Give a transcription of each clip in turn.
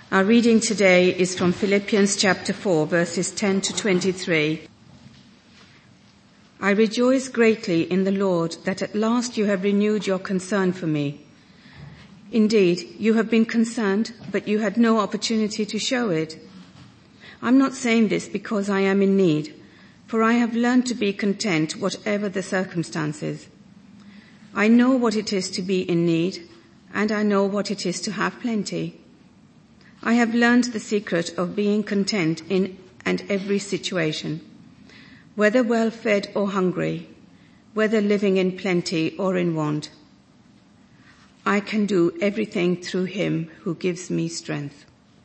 Our reading today is from Philippians chapter 4, verses 10 to 23. I rejoice greatly in the Lord that at last you have renewed your concern for me. Indeed, you have been concerned, but you had no opportunity to show it. I'm not saying this because I am in need, for I have learned to be content whatever the circumstances. I know what it is to be in need, and I know what it is to have plenty. I have learned the secret of being content in and every situation, whether well-fed or hungry, whether living in plenty or in want. I can do everything through him who gives me strength.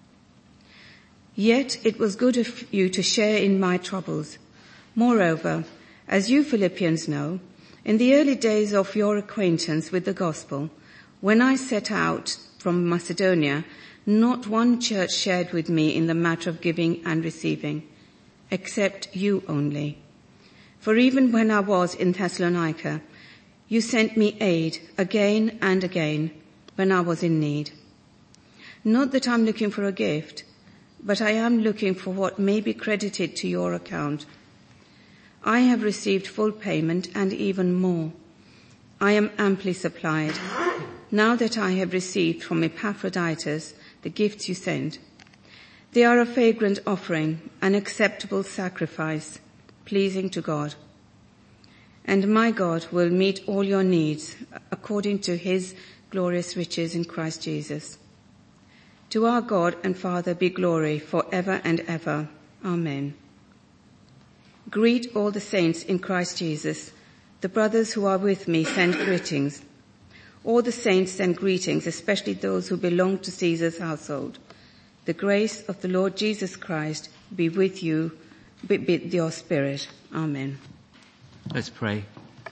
Yet it was good of you to share in my troubles. Moreover, as you Philippians know, in the early days of your acquaintance with the gospel, when I set out from Macedonia, not one church shared with me in the matter of giving and receiving, except you only. For even when I was in Thessalonica, you sent me aid again and again when I was in need. Not that I'm looking for a gift, but I am looking for what may be credited to your account. I have received full payment and even more. I am amply supplied, now that I have received from Epaphroditus the gifts you sent. They are a fragrant offering, an acceptable sacrifice, pleasing to God. And my God will meet all your needs according to his glorious riches in Christ Jesus. To our God and Father be glory forever and ever. Amen. Greet all the saints in Christ Jesus. The brothers who are with me send greetings. All the saints send greetings, especially those who belong to Caesar's household. The grace of the Lord Jesus Christ be with you, with your spirit. Amen. Let's pray.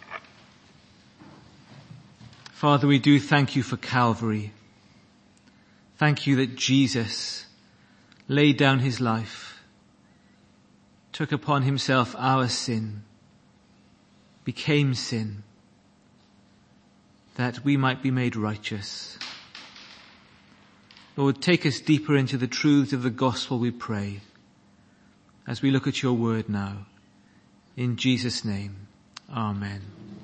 Father, we do thank you for Calvary. Thank you that Jesus laid down his life, took upon himself our sin, became sin, that we might be made righteous. Lord, take us deeper into the truths of the gospel, we pray, as we look at your word now. In Jesus' name, amen.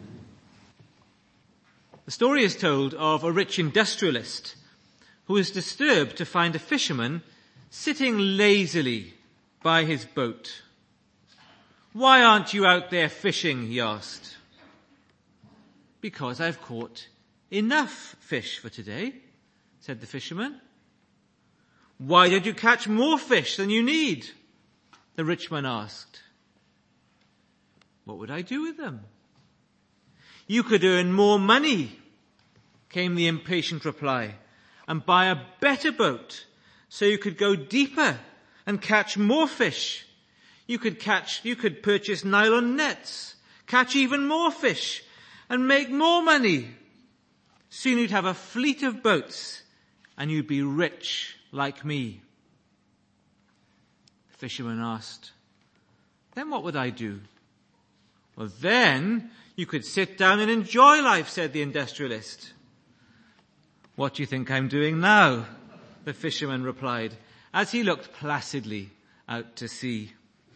The story is told of a rich industrialist who was disturbed to find a fisherman sitting lazily by his boat. "Why aren't you out there fishing?" he asked. "Because I've caught enough fish for today," said the fisherman. "Why don't you catch more fish than you need?" the rich man asked. "What would I do with them?" "You could earn more money," came the impatient reply, "and buy a better boat so you could go deeper and catch more fish. You could purchase nylon nets, catch even more fish, and make more money. Soon you'd have a fleet of boats and you'd be rich like me." The fisherman asked, "Then what would I do?" "Well, then you could sit down and enjoy life," said the industrialist. "What do you think I'm doing now?" the fisherman replied, as he looked placidly out to sea.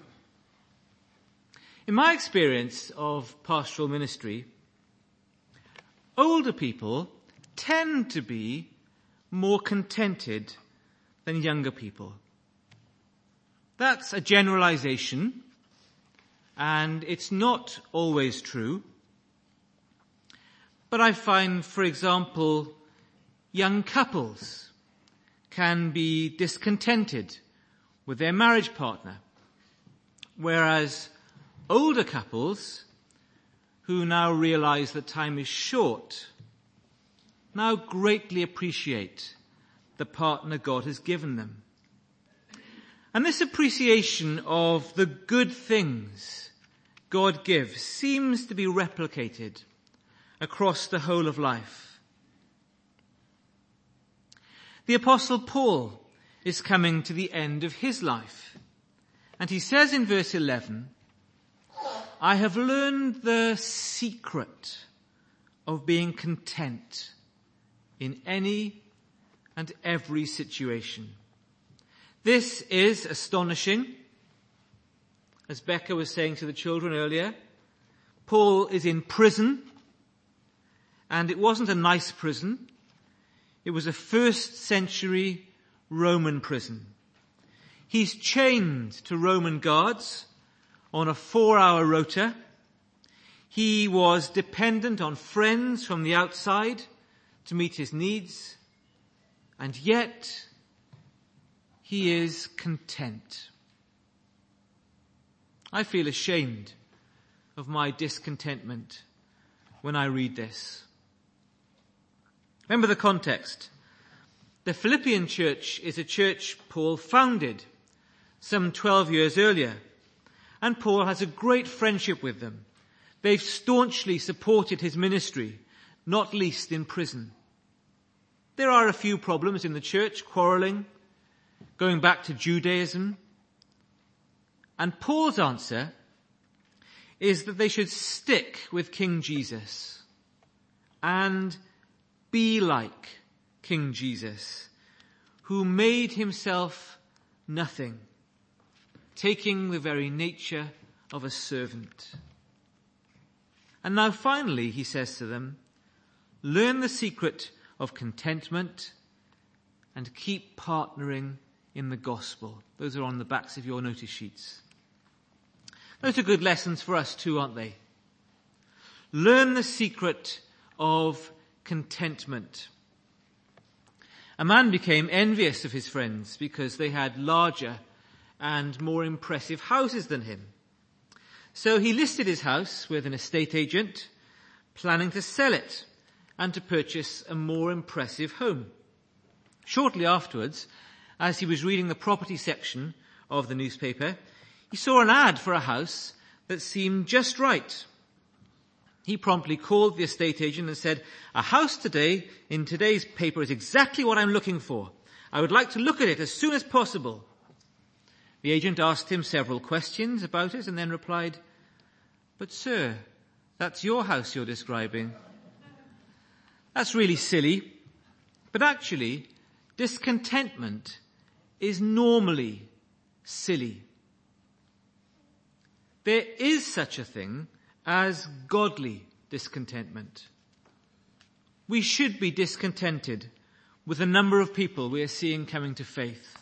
In my experience of pastoral ministry, older people tend to be more contented than younger people. That's a generalization, and it's not always true. But I find, for example, young couples can be discontented with their marriage partner, whereas older couples who now realize that time is short now greatly appreciate the partner God has given them. And this appreciation of the good things God gives seems to be replicated across the whole of life. The Apostle Paul is coming to the end of his life, and he says in verse 11, "I have learned the secret of being content in any and every situation." This is astonishing. As Becca was saying to the children earlier, Paul is in prison, and it wasn't a nice prison. It was a first century Roman prison. He's chained to Roman guards on a 4-hour rota. He was dependent on friends from the outside to meet his needs, and yet he is content. I feel ashamed of my discontentment when I read this. Remember the context. The Philippian church is a church Paul founded some 12 years earlier, and Paul has a great friendship with them. They've staunchly supported his ministry, not least in prison. There are a few problems in the church, quarreling, going back to Judaism. And Paul's answer is that they should stick with King Jesus and be like King Jesus, who made himself nothing, taking the very nature of a servant. And now finally, he says to them, learn the secret of contentment and keep partnering in the gospel. Those are on the backs of your notice sheets. Those are good lessons for us too, aren't they? Learn the secret of contentment. A man became envious of his friends because they had larger and more impressive houses than him. So he listed his house with an estate agent, planning to sell it and to purchase a more impressive home. Shortly afterwards, as he was reading the property section of the newspaper, he saw an ad for a house that seemed just right. He promptly called the estate agent and said, a house today in today's paper is exactly what I'm looking for. I would like to look at it as soon as possible. The agent asked him several questions about it and then replied, but sir, that's your house you're describing. That's really silly, but actually, discontentment is normally silly. There is such a thing as godly discontentment. We should be discontented with the number of people we are seeing coming to faith.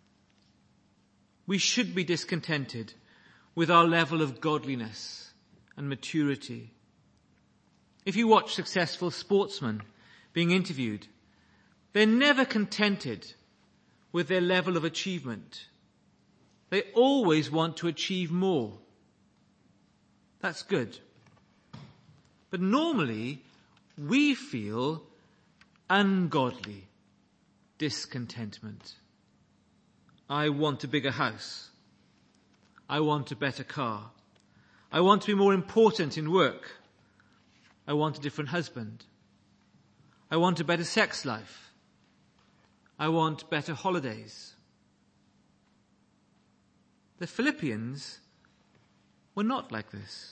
We should be discontented with our level of godliness and maturity. If you watch successful sportsmen being interviewed, they're never contented with their level of achievement. They always want to achieve more. That's good. But normally, we feel ungodly discontentment. I want a bigger house. I want a better car. I want to be more important in work. I want a different husband. I want a better sex life. I want better holidays. The Philippians were not like this.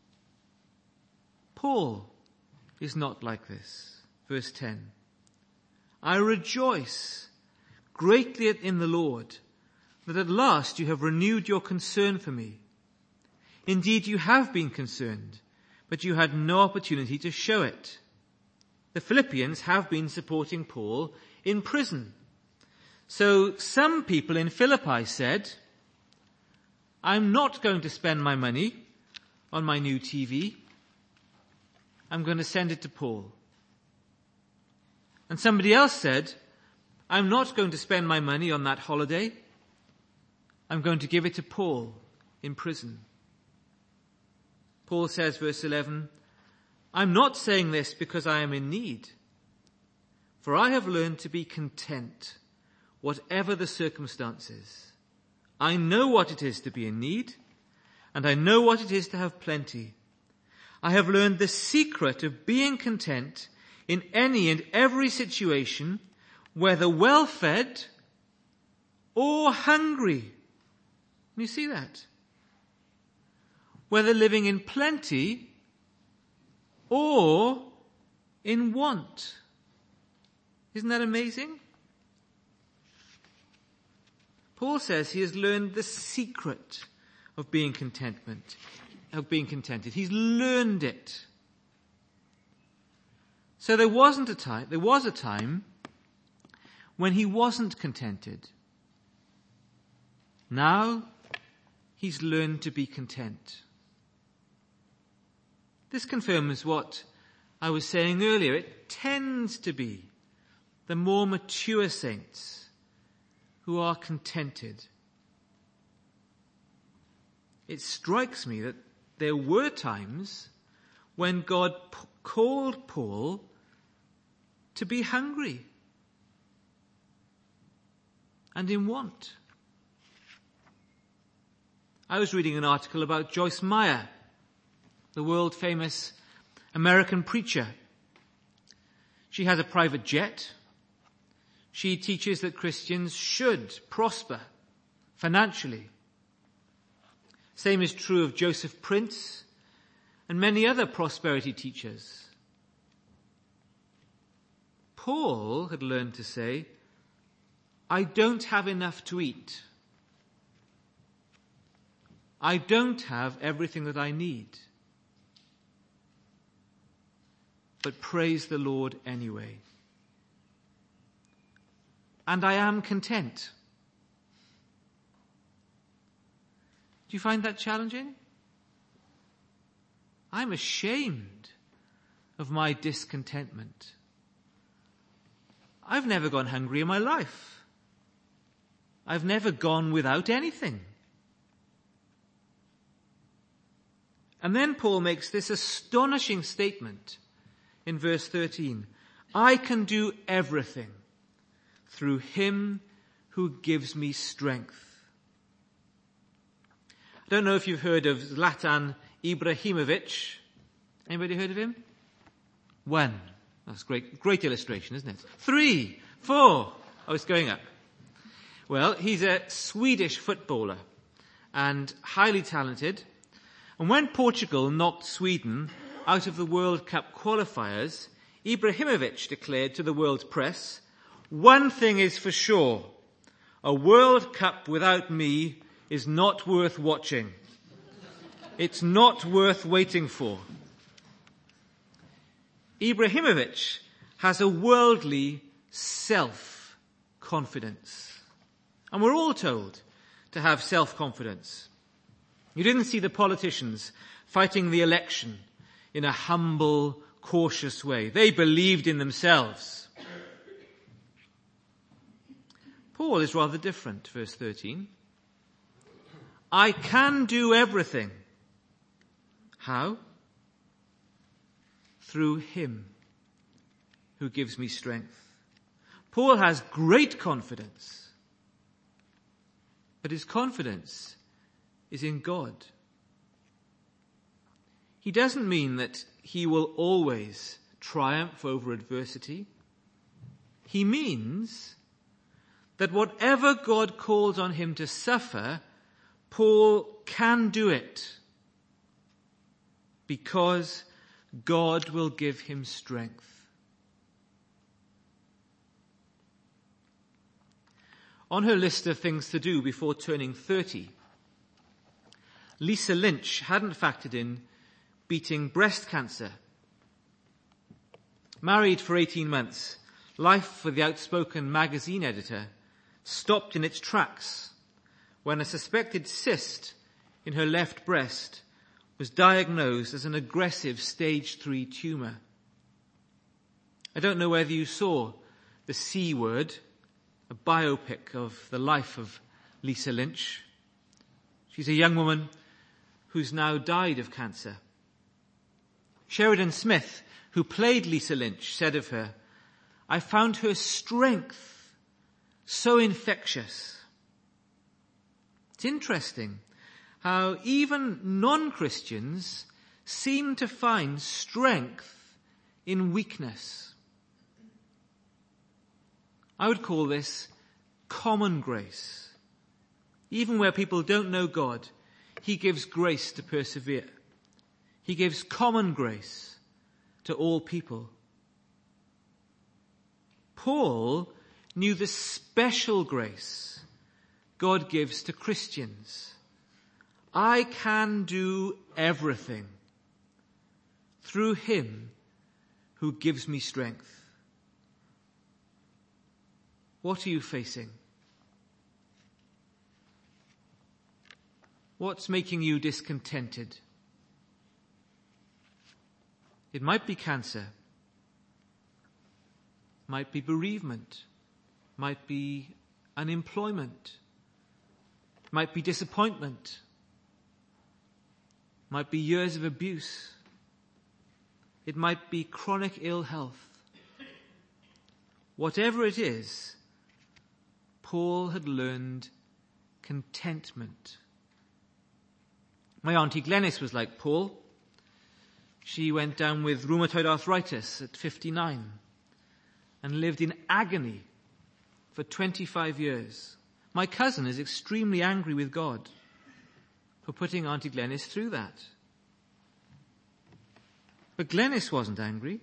Paul is not like this. Verse 10. I rejoice greatly in the Lord that at last you have renewed your concern for me. Indeed, you have been concerned, but you had no opportunity to show it. The Philippians have been supporting Paul in prison. So some people in Philippi said, I'm not going to spend my money on my new TV. I'm going to send it to Paul. And somebody else said, I'm not going to spend my money on that holiday. I'm going to give it to Paul in prison. Paul says, verse 11, I'm not saying this because I am in need, for I have learned to be content, whatever the circumstances. I know what it is to be in need, and I know what it is to have plenty. I have learned the secret of being content in any and every situation, whether well-fed or hungry. Can you see that? Whether living in plenty or in want. Isn't that amazing? Paul says he has learned the secret of being contented. He's learned it. So there was a time when he wasn't contented. Now he's learned to be content. This confirms what I was saying earlier. It tends to be the more mature saints who are contented. It strikes me that there were times when God called Paul to be hungry and in want. I was reading an article about Joyce Meyer, the world-famous American preacher. She has a private jet. She teaches that Christians should prosper financially. Same is true of Joseph Prince and many other prosperity teachers. Paul had learned to say, I don't have enough to eat. I don't have everything that I need. But praise the Lord anyway. And I am content. Do you find that challenging? I'm ashamed of my discontentment. I've never gone hungry in my life. I've never gone without anything. And then Paul makes this astonishing statement in verse 13. I can do everything through him who gives me strength. I don't know if you've heard of Zlatan Ibrahimovic. Anybody heard of him? 1. That's great illustration, isn't it? 3, 4. Oh, it's going up. Well, he's a Swedish footballer and highly talented. And when Portugal knocked Sweden out of the World Cup qualifiers, Ibrahimovic declared to the world press, one thing is for sure, a World Cup without me is not worth watching. It's not worth waiting for. Ibrahimovic has a worldly self-confidence. And we're all told to have self-confidence. You didn't see the politicians fighting the election in a humble, cautious way. They believed in themselves. Paul is rather different, verse 13. I can do everything. How? Through him who gives me strength. Paul has great confidence, but his confidence is in God. He doesn't mean that he will always triumph over adversity. He means that whatever God calls on him to suffer, Paul can do it because God will give him strength. On her list of things to do before turning 30, Lisa Lynch hadn't factored in beating breast cancer. Married for 18 months, life for the outspoken magazine editor stopped in its tracks when a suspected cyst in her left breast was diagnosed as an aggressive stage 3 tumor. I don't know whether you saw The C Word, a biopic of the life of Lisa Lynch. She's a young woman who's now died of cancer. Sheridan Smith, who played Lisa Lynch, said of her, I found her strength so infectious. It's interesting how even non-Christians seem to find strength in weakness. I would call this common grace. Even where people don't know God, he gives grace to persevere. He gives common grace to all people. Paul knew the special grace God gives to Christians. I can do everything through him who gives me strength. What are you facing? What's making you discontented? It might be cancer, might be bereavement, might be unemployment, might be disappointment, might be years of abuse. It might be chronic ill health. Whatever it is, Paul had learned contentment. My auntie Glenys was like Paul. She went down with rheumatoid arthritis at 59 and lived in agony for 25 years. My cousin is extremely angry with God for putting Auntie Glenys through that. But Glenys wasn't angry.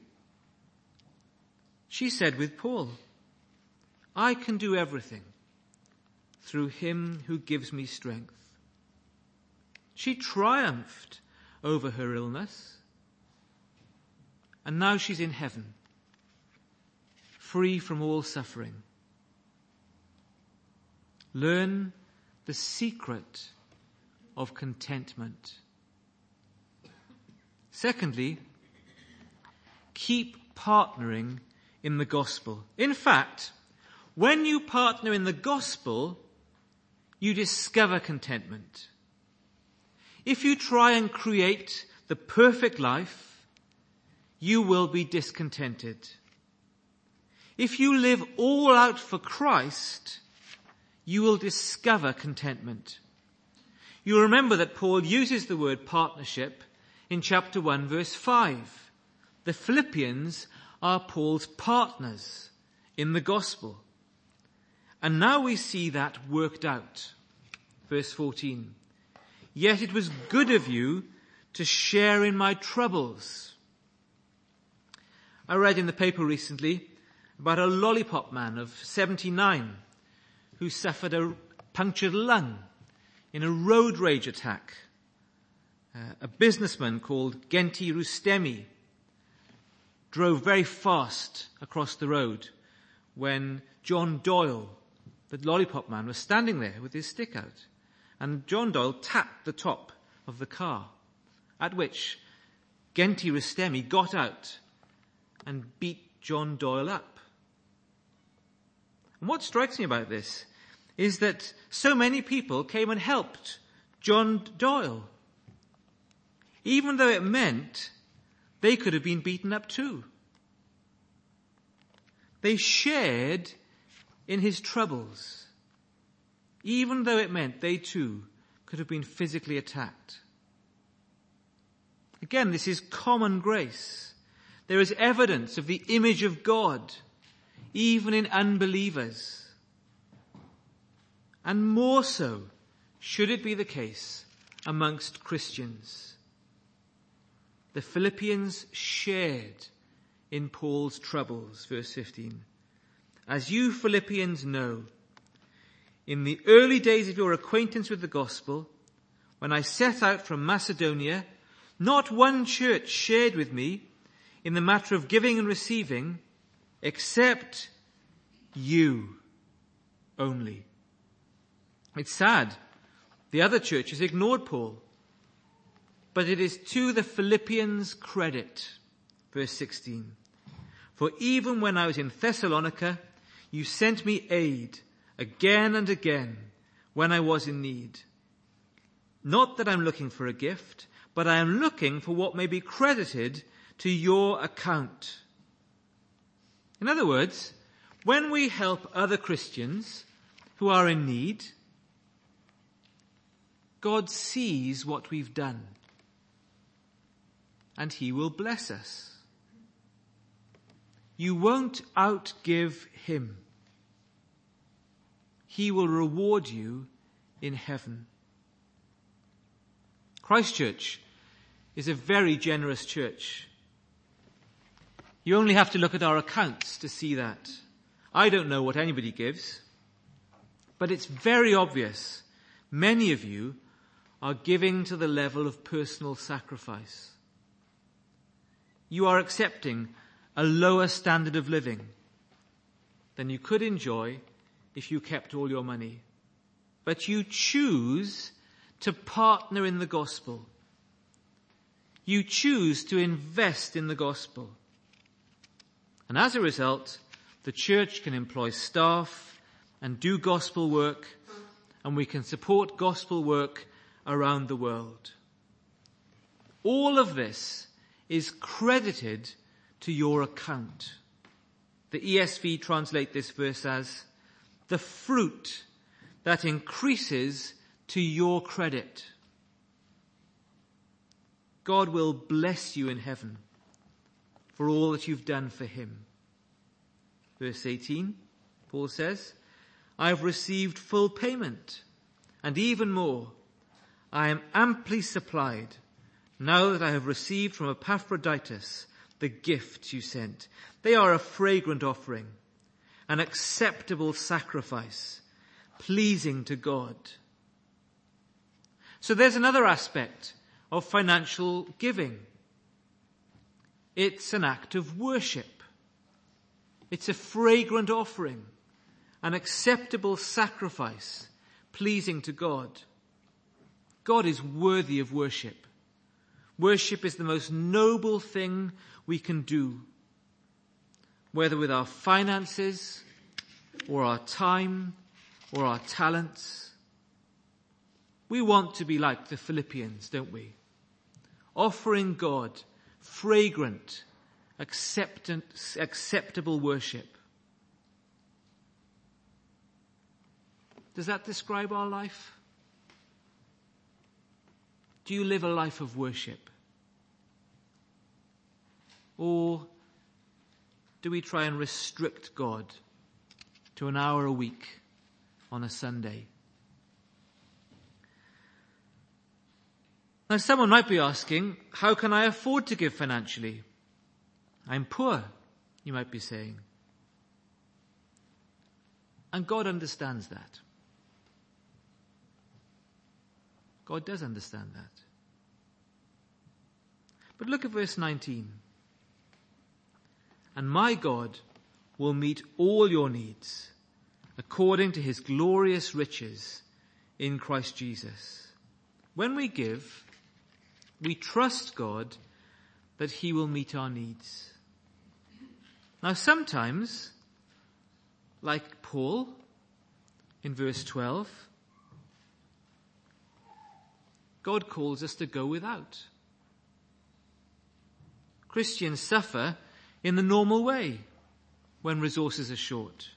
She said with Paul, I can do everything through him who gives me strength. She triumphed over her illness, and now she's in heaven, free from all suffering. Learn the secret of contentment. Secondly, keep partnering in the gospel. In fact, when you partner in the gospel, you discover contentment. If you try and create the perfect life, you will be discontented. If you live all out for Christ, you will discover contentment. You remember that Paul uses the word partnership in chapter 1, verse 5. The Philippians are Paul's partners in the gospel. And now we see that worked out. Verse 14. Yet it was good of you to share in my troubles. I read in the paper recently about a lollipop man of 79 who suffered a punctured lung in a road rage attack. A businessman called Genti Rustemi drove very fast across the road when John Doyle, the lollipop man, was standing there with his stick out. And John Doyle tapped the top of the car, at which Genti Rustemi got out and beat John Doyle up. And what strikes me about this is that so many people came and helped John Doyle, even though it meant they could have been beaten up too. They shared in his troubles, even though it meant they too could have been physically attacked. Again, this is common grace. There is evidence of the image of God, even in unbelievers. And more so should it be the case amongst Christians. The Philippians shared in Paul's troubles, verse 15. As you Philippians know, in the early days of your acquaintance with the gospel, when I set out from Macedonia, not one church shared with me in the matter of giving and receiving, except you only. It's sad. The other churches ignored Paul. But it is to the Philippians' credit. Verse 16. For even when I was in Thessalonica, you sent me aid again and again when I was in need. Not that I'm looking for a gift, but I am looking for what may be credited to your account. In other words, when we help other Christians who are in need, God sees what we've done, and he will bless us. You won't outgive him. He will reward you in heaven. Christchurch is a very generous church. You only have to look at our accounts to see that. I don't know what anybody gives. But it's very obvious many of you are giving to the level of personal sacrifice. You are accepting a lower standard of living than you could enjoy if you kept all your money. But you choose to partner in the gospel. You choose to invest in the gospel. And as a result, the church can employ staff and do gospel work, and we can support gospel work around the world. All of this is credited to your account. The ESV translate this verse as the fruit that increases to your credit. God will bless you in heaven for all that you've done for him. Verse 18, Paul says, I have received full payment, and even more. I am amply supplied, now that I have received from Epaphroditus the gifts you sent. They are a fragrant offering, an acceptable sacrifice, pleasing to God. So there's another aspect of financial giving. It's an act of worship. It's a fragrant offering, an acceptable sacrifice, pleasing to God. God is worthy of worship. Worship is the most noble thing we can do, whether with our finances or our time or our talents. We want to be like the Philippians, don't we? Offering God fragrant, acceptable worship. Does that describe our life? Do you live a life of worship? Or do we try and restrict God to an hour a week on a Sunday? Now, someone might be asking, how can I afford to give financially? I'm poor, you might be saying. And God understands that. God does understand that. But look at verse 19. And my God will meet all your needs according to his glorious riches in Christ Jesus. When we give, we trust God that he will meet our needs. Now sometimes, like Paul in verse 12, God calls us to go without. Christians suffer in the normal way when resources are short.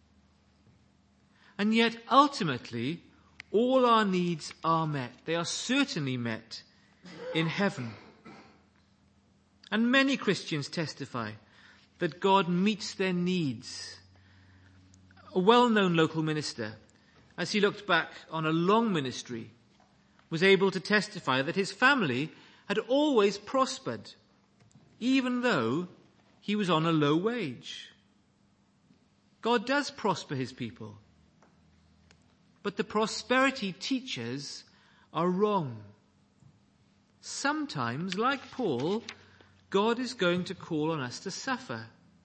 And yet ultimately, all our needs are met. They are certainly met in heaven. And many Christians testify that God meets their needs. A well-known local minister, as he looked back on a long ministry, was able to testify that his family had always prospered, even though he was on a low wage. God does prosper his people, but the prosperity teachers are wrong. Sometimes, like Paul, God is going to call on us to suffer.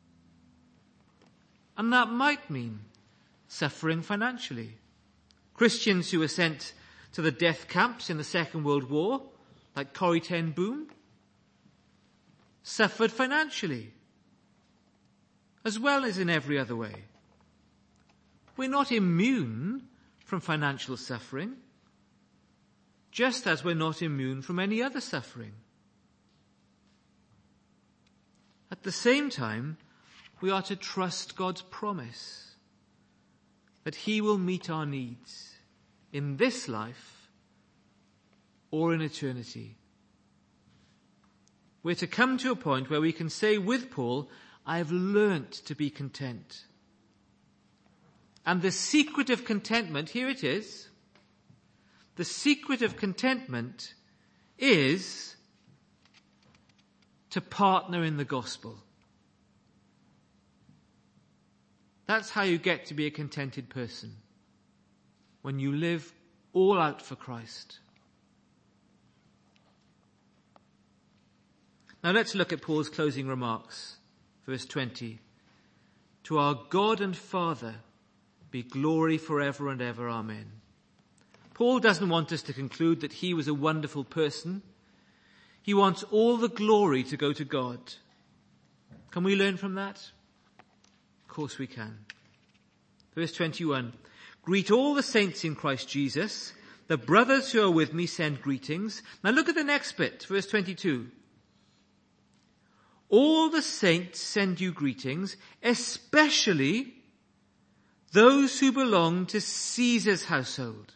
And that might mean suffering financially. Christians who were sent to the death camps in the Second World War, like Corrie ten Boom, suffered financially, as well as in every other way. We're not immune from financial suffering, just as we're not immune from any other suffering. At the same time, we are to trust God's promise that he will meet our needs in this life or in eternity. We're to come to a point where we can say with Paul, I have learnt to be content. And the secret of contentment, here it is. The secret of contentment is to partner in the gospel. That's how you get to be a contented person. when you live all out for Christ. Now let's look at Paul's closing remarks. Verse 20. To our God and Father be glory forever and ever. Amen. Paul doesn't want us to conclude that he was a wonderful person. He wants all the glory to go to God. Can we learn from that? Of course we can. Verse 21. Greet all the saints in Christ Jesus. The brothers who are with me send greetings. Now look at the next bit, verse 22. All the saints send you greetings, especially those who belong to Caesar's household.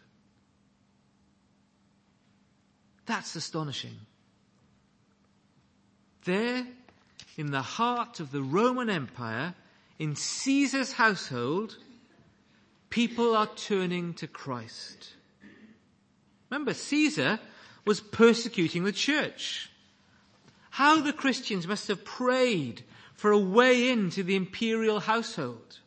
That's astonishing. There, in the heart of the Roman Empire, in Caesar's household, people are turning to Christ. Remember, Caesar was persecuting the church. How the Christians must have prayed for a way into the imperial household.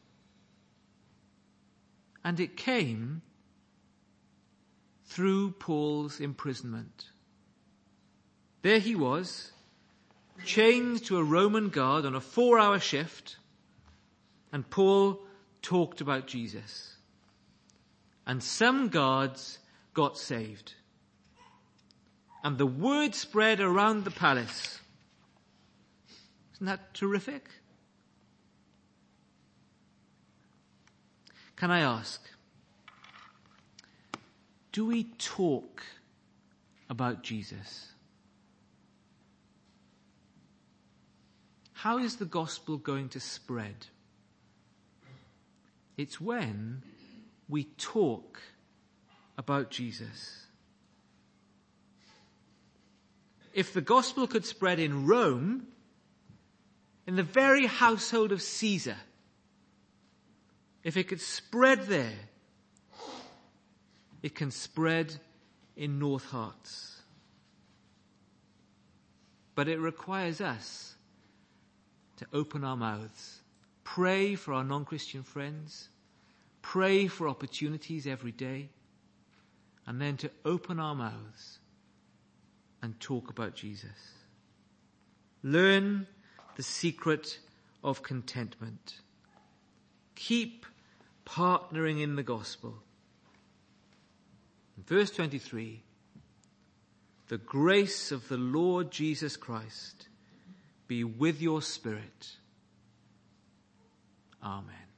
And it came through Paul's imprisonment. There he was, chained to a Roman guard on a 4-hour shift, and Paul talked about Jesus. And some guards got saved. And the word spread around the palace. Isn't that terrific? Can I ask, do we talk about Jesus? How is the gospel going to spread? It's when we talk about Jesus. If the gospel could spread in Rome, in the very household of Caesar, if it could spread there, it can spread in North Hearts. But it requires us to open our mouths, pray for our non-Christian friends, pray for opportunities every day, and then to open our mouths and talk about Jesus. Learn the secret of contentment. Keep partnering in the gospel. In verse 23, the grace of the Lord Jesus Christ be with your spirit. Amen.